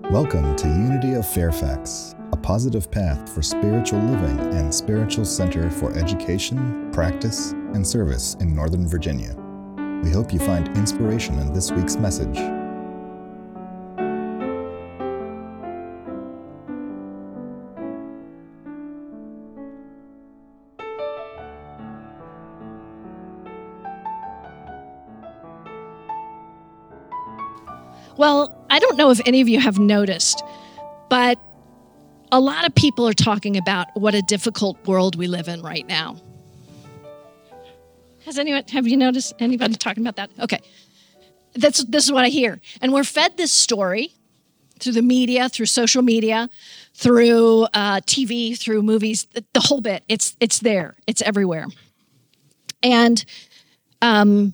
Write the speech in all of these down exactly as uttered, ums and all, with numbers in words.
Welcome to Unity of Fairfax, a positive path for spiritual living and spiritual center for education, practice, and service in Northern Virginia. We hope you find inspiration in this week's message. Well, I don't know if any of you have noticed, but a lot of people are talking about what a difficult world we live in right now. Has anyone, have you noticed anybody talking about that? Okay. That's, this is what I hear. And we're fed this story through the media, through social media, through uh, T V, through movies, the, the whole bit. It's, it's there. It's everywhere. And um,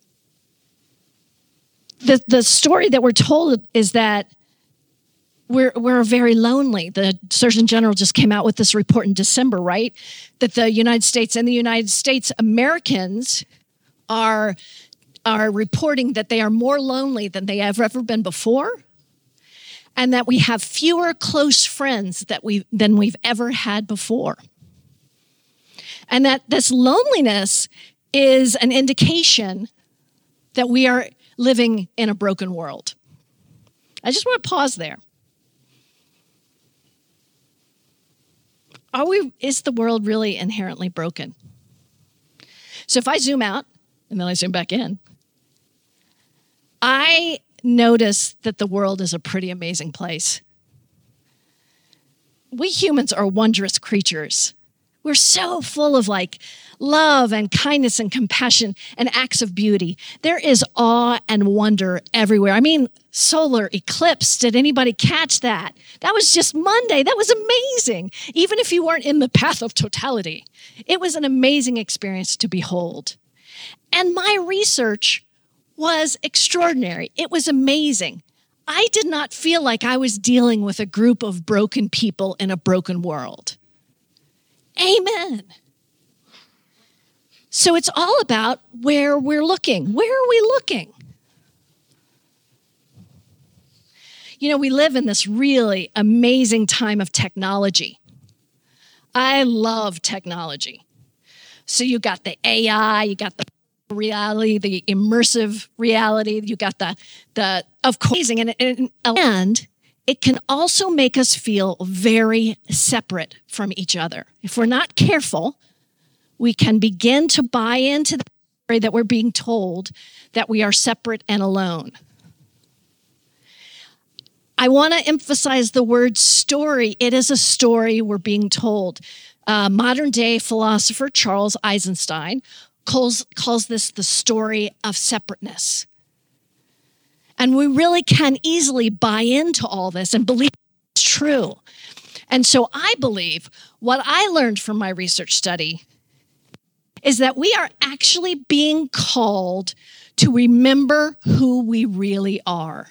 the the story that we're told is that we're we're very lonely. The Surgeon General just came out with this report in December, right? That the United States and the United States Americans are are reporting that they are more lonely than they have ever been before, and that we have fewer close friends that we than we've ever had before. And that this loneliness is an indication that we are living in a broken world. I just want to pause there. Are we, is the world really inherently broken? So if I zoom out and then I zoom back in, I notice that the world is a pretty amazing place. We humans are wondrous creatures. We're so full of like love and kindness and compassion and acts of beauty. There is awe and wonder everywhere. I mean, solar eclipse. Did anybody catch that? That was just Monday. That was amazing. Even if you weren't in the path of totality, it was an amazing experience to behold. And my research was extraordinary. It was amazing. I did not feel like I was dealing with a group of broken people in a broken world. Amen. So it's all about where we're looking. Where are we looking? You know, we live in this really amazing time of technology. I love technology. So you got the A I, you got the reality, the immersive reality, you got the, the of course, and, and, and it can also make us feel very separate from each other. If we're not careful, we can begin to buy into the story that we're being told that we are separate and alone. I want to emphasize the word story. It is a story we're being told. Uh, modern day philosopher Charles Eisenstein calls, calls this the story of separateness. And we really can easily buy into all this and believe it's true. And so I believe what I learned from my research study is that we are actually being called to remember who we really are.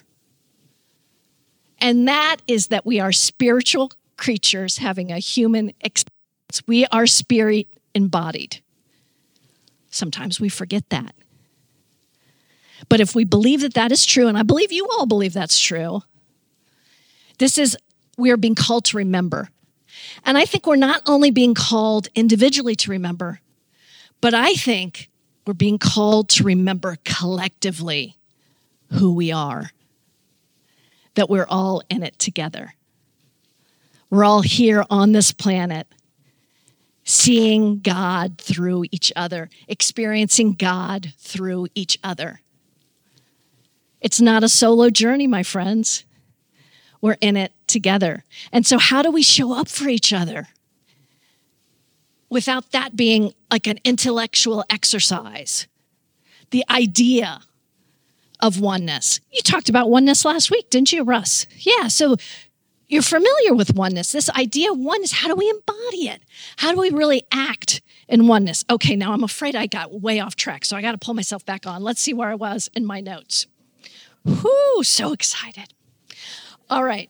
And that is that we are spiritual creatures having a human experience. We are spirit embodied. Sometimes we forget that. But if we believe that that is true, and I believe you all believe that's true, this is, we are being called to remember. And I think we're not only being called individually to remember, but I think we're being called to remember collectively who we are, that we're all in it together. We're all here on this planet, seeing God through each other, experiencing God through each other. It's not a solo journey, my friends. We're in it together. And so how do we show up for each other without that being like an intellectual exercise? The idea of oneness. You talked about oneness last week, didn't you, Russ? Yeah, so you're familiar with oneness. This idea of oneness, how do we embody it? How do we really act in oneness? Okay, now I'm afraid I got way off track, so I got to pull myself back on. Let's see where I was in my notes. Whoo, so excited. All right.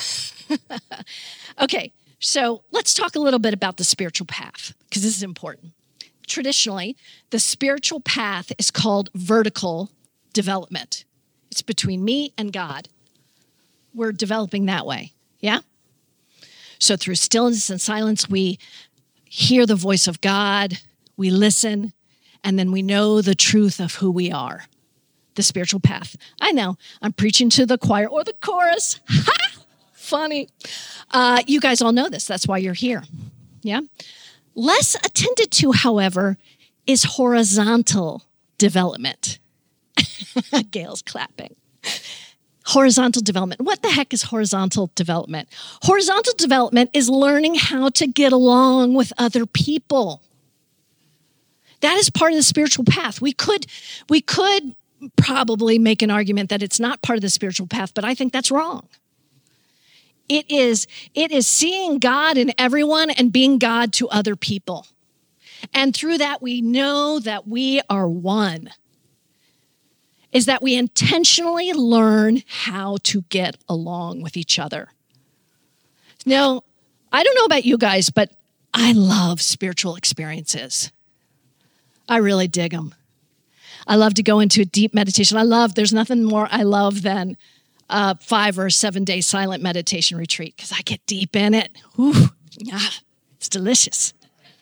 Okay, so let's talk a little bit about the spiritual path, because this is important. Traditionally, the spiritual path is called vertical development. It's between me and God. we're developing that way. Yeah? So through stillness and silence, we hear the voice of God, we listen, and then we know the truth of who we are, the spiritual path. I know, I'm preaching to the choir or the chorus. Ha! Funny. Uh, you guys all know this. That's why you're here. Yeah? Less attended to, however, is horizontal development. Gail's clapping. Horizontal development. What the heck is horizontal development? Horizontal development is learning how to get along with other people. That is part of the spiritual path. We could, we could probably make an argument that it's not part of the spiritual path, but I think that's wrong. It is, it is seeing God in everyone and being God to other people. And through that, we know that we are one. Is that we intentionally learn how to get along with each other. Now, I don't know about you guys, but I love spiritual experiences. I really dig them. I love to go into a deep meditation. I love, there's nothing more I love than a five or seven day silent meditation retreat because I get deep in it. Whew, ah, it's delicious.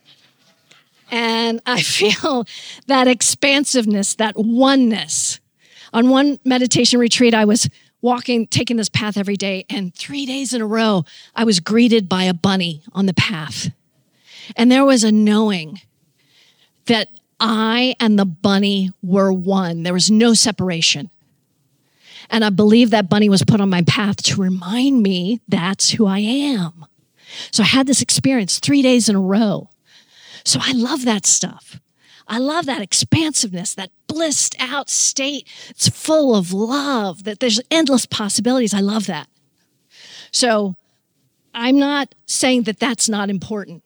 And I feel that expansiveness, that oneness. On one meditation retreat, I was walking, taking this path every day, and three days in a row, I was greeted by a bunny on the path. And there was a knowing that I and the bunny were one. There was no separation. And I believe that bunny was put on my path to remind me that's who I am. So I had this experience three days in a row. So I love that stuff. I love that expansiveness, that blissed out state. It's full of love, that there's endless possibilities. I love that. So I'm not saying that that's not important.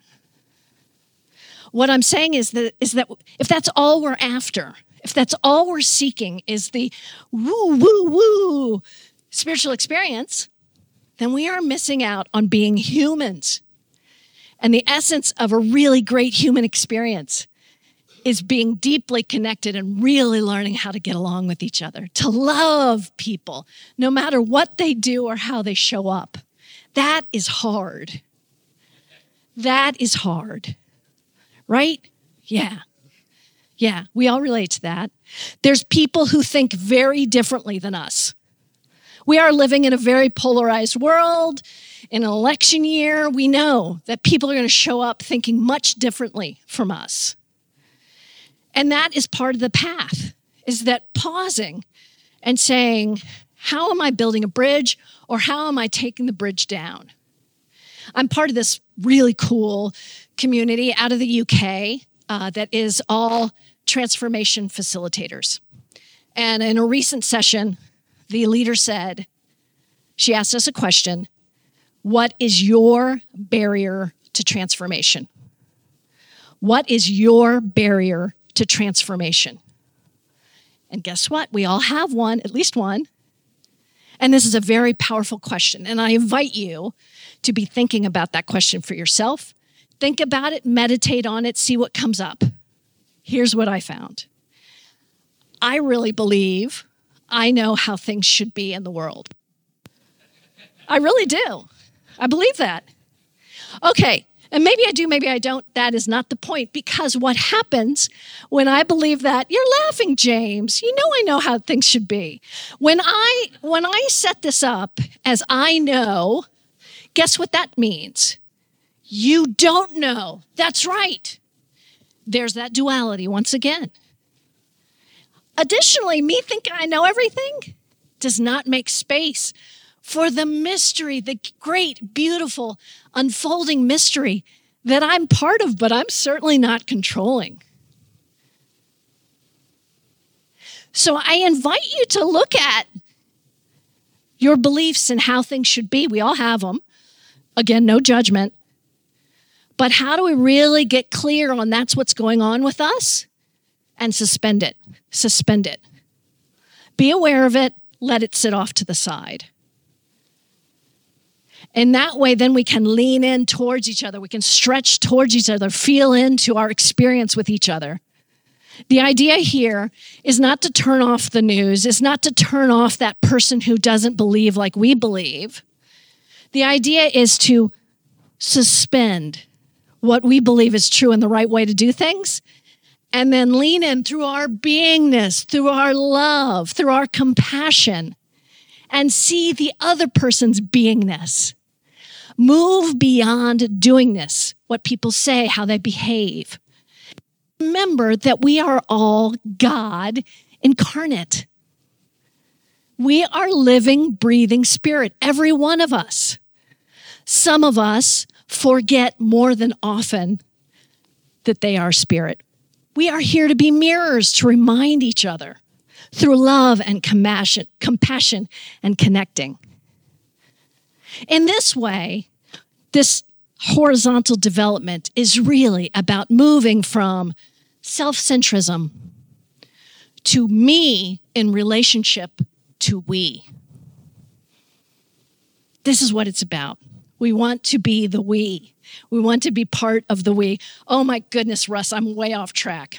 What I'm saying is that, is that if that's all we're after, if that's all we're seeking is the woo, woo, woo spiritual experience, then we are missing out on being humans. And the essence of a really great human experience is being deeply connected and really learning how to get along with each other, to love people, no matter what they do or how they show up. That is hard. That is hard, right? Yeah. Yeah, we all relate to that. There's people who think very differently than us. We are living in a very polarized world. In an election year, we know that people are going to show up thinking much differently from us. And that is part of the path, is that pausing and saying, how am I building a bridge or how am I taking the bridge down? I'm part of this really cool community out of the U K uh, that is all transformation facilitators. And in a recent session, the leader said, she asked us a question, what is your barrier to transformation? What is your barrier to transformation? And guess what? We all have one, at least one. And this is a very powerful question. And I invite you to be thinking about that question for yourself. Think about it, meditate on it, see what comes up. Here's what I found. I really believe I know how things should be in the world. I really do. I believe that. Okay. And maybe I do, maybe I don't. That is not the point, because what happens when I believe that, you're laughing, James. You know I know how things should be. When I when I set this up as I know, guess what that means? You don't know. That's right. There's that duality once again. Additionally, me thinking I know everything does not make space for the mystery, the great, beautiful, unfolding mystery that I'm part of, but I'm certainly not controlling. So I invite you to look at your beliefs and how things should be. We all have them. Again, no judgment. But how do we really get clear on that's what's going on with us? And suspend it. Suspend it. Be aware of it. Let it sit off to the side. And that way, then we can lean in towards each other. We can stretch towards each other, feel into our experience with each other. The idea here is not to turn off the news, is not to turn off that person who doesn't believe like we believe. The idea is to suspend what we believe is true and the right way to do things, and then lean in through our beingness, through our love, through our compassion, and see the other person's beingness. Move beyond doing this, what people say, how they behave. Remember that we are all God incarnate. We are living, breathing spirit, every one of us. Some of us forget more than often that they are spirit. We are here to be mirrors, to remind each other through love and compassion, compassion and connecting. In this way, this horizontal development is really about moving from self-centrism to me in relationship to we. This is what it's about. We want to be the we. We want to be part of the we. Oh my goodness, Russ, I'm way off track.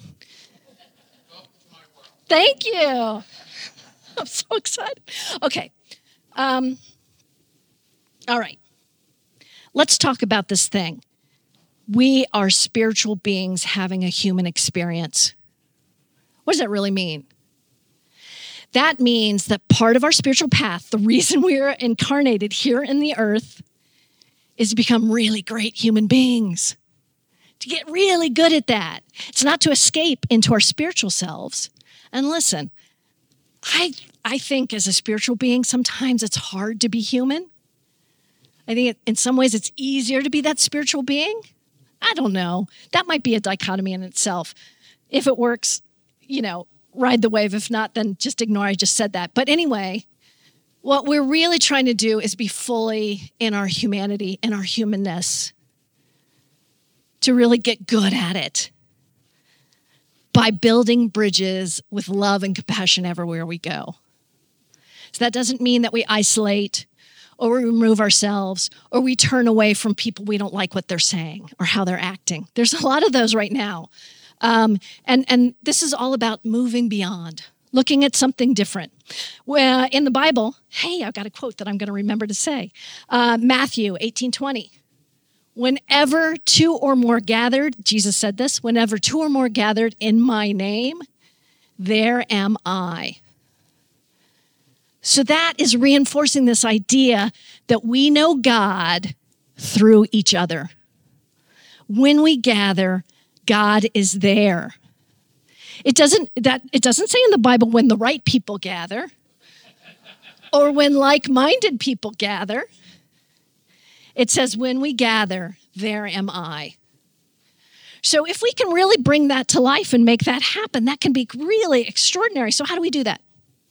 Thank you. I'm so excited. Okay. Um, all right. Let's talk about this thing. We are spiritual beings having a human experience. What does that really mean? That means that part of our spiritual path, the reason we are incarnated here in the earth, is to become really great human beings, to get really good at that. It's not to escape into our spiritual selves. And listen, I, I think as a spiritual being, sometimes it's hard to be human. I think it, in some ways it's easier to be that spiritual being. I don't know. That might be a dichotomy in itself. If it works, you know, ride the wave. If not, then just ignore I just said that. But anyway, what we're really trying to do is be fully in our humanity, in our humanness, to really get good at it by building bridges with love and compassion everywhere we go. So that doesn't mean that we isolate or we remove ourselves or we turn away from people we don't like what they're saying or how they're acting. There's a lot of those right now. Um, and, and this is all about moving beyond, looking at something different. Well, in the Bible, hey, I've got a quote that I'm going to remember to say. Uh, Matthew eighteen twenty. Whenever two or more gathered, Jesus said this, whenever two or more gathered in my name, there am I. So that is reinforcing this idea that we know God through each other. When we gather, God is there. It doesn't that it doesn't say in the Bible when the right people gather or when like-minded people gather. It says when we gather, there am I. So if we can really bring that to life and make that happen, that can be really extraordinary. So how do we do that?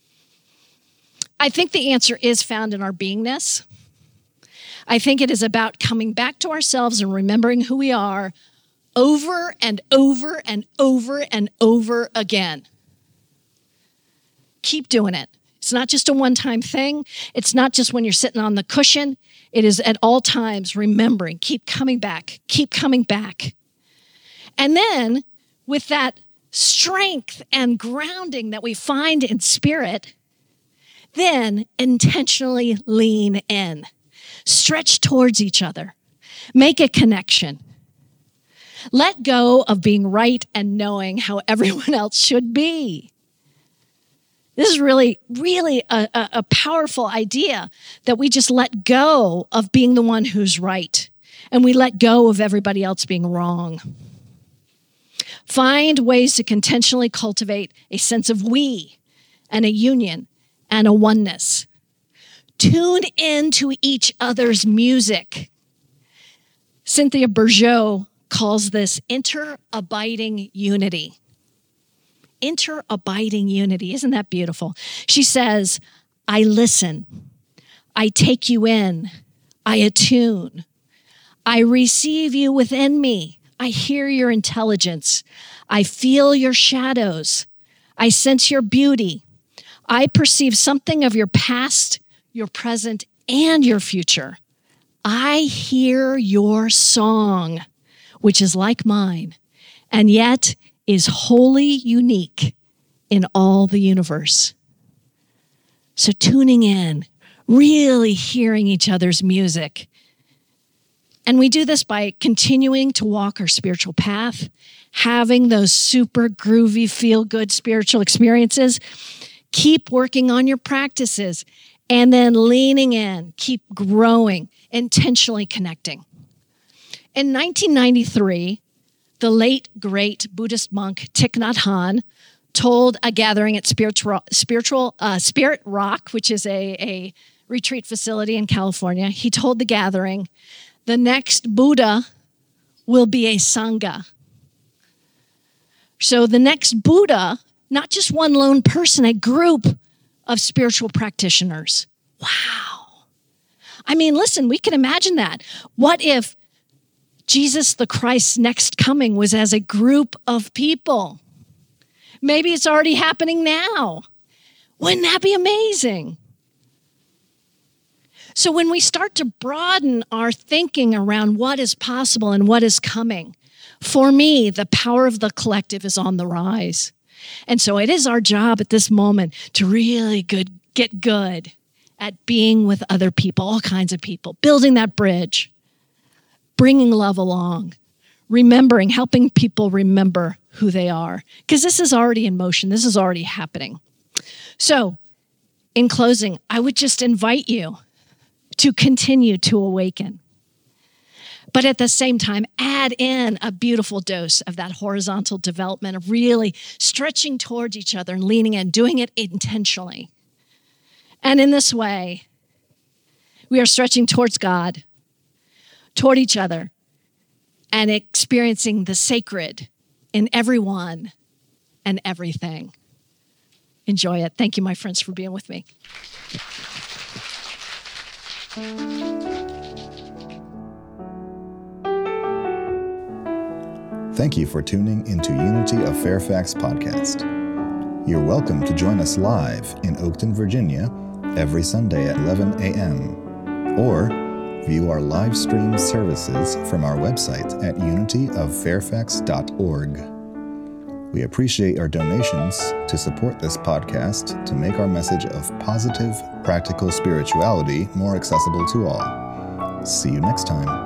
I think the answer is found in our beingness. I think it is about coming back to ourselves and remembering who we are over and over and over and over again. Keep doing it. It's not just a one-time thing. It's not just when you're sitting on the cushion. It is at all times remembering, keep coming back, keep coming back. And then with that strength and grounding that we find in spirit, then intentionally lean in, stretch towards each other, make a connection. Let go of being right and knowing how everyone else should be. This is really, really a, a, a powerful idea that we just let go of being the one who's right and we let go of everybody else being wrong. Find ways to intentionally cultivate a sense of we and a union and a oneness. Tune into each other's music. Cynthia Bourgeault calls this inter-abiding unity. Inter-abiding unity. Isn't that beautiful? She says, I listen. I take you in. I attune. I receive you within me. I hear your intelligence. I feel your shadows. I sense your beauty. I perceive something of your past, your present, and your future. I hear your song, which is like mine, and yet is wholly unique in all the universe. So tuning in, really hearing each other's music. And we do this by continuing to walk our spiritual path, having those super groovy, feel-good spiritual experiences. Keep working on your practices, and then leaning in, keep growing, intentionally connecting. In nineteen ninety-three, the late, great Buddhist monk Thich Nhat Hanh told a gathering at Spiritual, Spiritual uh, Spirit Rock, which is a, a retreat facility in California. He told the gathering, the next Buddha will be a Sangha. So the next Buddha, not just one lone person, a group of spiritual practitioners. Wow. I mean, listen, we can imagine that. What if Jesus the Christ's next coming was as a group of people? Maybe it's already happening now. Wouldn't that be amazing? So when we start to broaden our thinking around what is possible and what is coming, for me, the power of the collective is on the rise. And so it is our job at this moment to really good, get good at being with other people, all kinds of people, building that bridge, bringing love along, remembering, helping people remember who they are, because this is already in motion. This is already happening. So in closing, I would just invite you to continue to awaken, but at the same time, add in a beautiful dose of that horizontal development of really stretching towards each other and leaning in, doing it intentionally. And in this way, we are stretching towards God, toward each other, and experiencing the sacred in everyone and everything. Enjoy it. Thank you, my friends, for being with me. Thank you for tuning into Unity of Fairfax podcast. You're welcome to join us live in Oakton, Virginia, every Sunday at eleven a.m. or view our live stream services from our website at unity of fairfax dot org. We appreciate our donations to support this podcast to make our message of positive, practical spirituality more accessible to all. See you next time.